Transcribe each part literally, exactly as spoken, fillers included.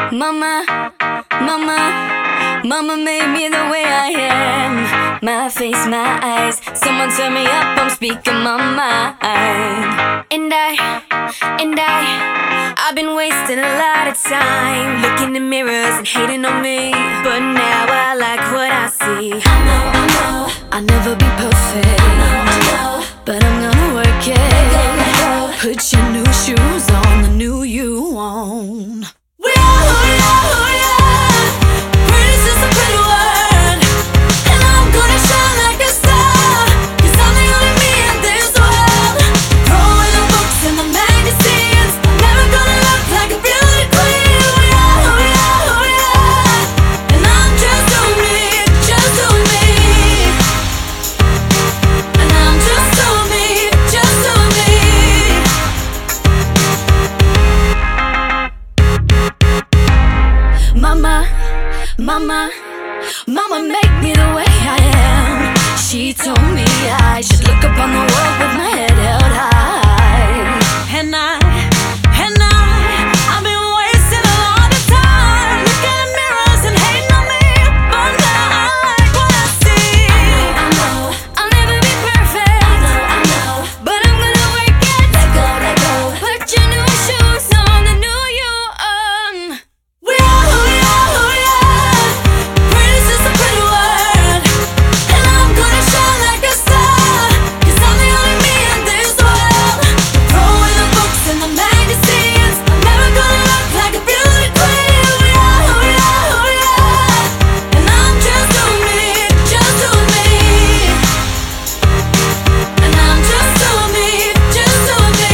Mama, mama, mama made me the way I am. My face, my eyes, someone turn me up, I'm speaking my mind. And I, and I, I've been wasting a lot of time looking in mirrors and hating on me, but now I like what I see. I know, I know, I'll never be perfect. I know, I know, but I'm gonna work it. Let go, let go. Put your new shoes on, the new you on. We are who we are, who we are. Pretty is just a pretty word, and I'm gonna shine like a star, 'cause I'm the only me in this world. Throwing the books and the magazines, I'm never gonna look like a beauty queen. We are who we are, who we are, and I'm just doing me, just doing me. And I'm just doing me, just doing me. Mama, mama, mama made me the way I am. She told me I should look up on the world with my head held high. And I, and I, I've been wasting a lot of time looking in mirrors and hating on me, but now I like what I see. I know, I know, I'll never be perfect. I know, I know, but I'm gonna work it. Let go, let go. Put your new shoes on, the new you on. We are who we are, who we are. Pretty is just a pretty word, and I'm gonna shine like a star, 'cause I'm the only me in this world. Throwing the books and the magazines, I'm never gonna look like a beauty queen. We are who we are, who we are, and I'm just doing me, just doing me. And I'm just doing me, just doing me.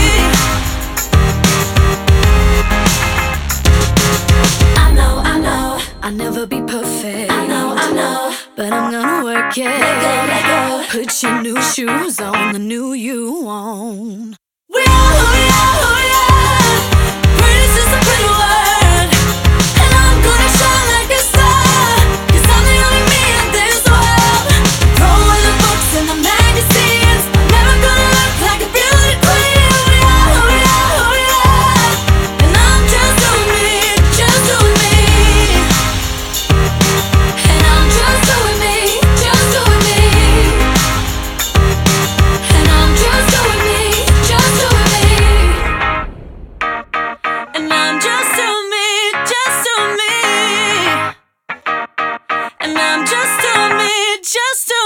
I know, I know, I'll never be perfect. I know, I know, but I'm gonna work it. Let go, let go. Put your new shoes on, the new you on. We are who we are, who we are. Pretty is just a pretty word, and I'm gonna shine like a star, 'cause I'm the only me in this world. Throwing the books and the magazines, I'm never gonna look like a beauty queen. We are who we are, who we are, and I'm just doing me, just doing me. And I'm just doing me, just doing me. And I'm just doing me, just doing me. And I'm just doing me, just doing me. And I'm just doing me, just doing me.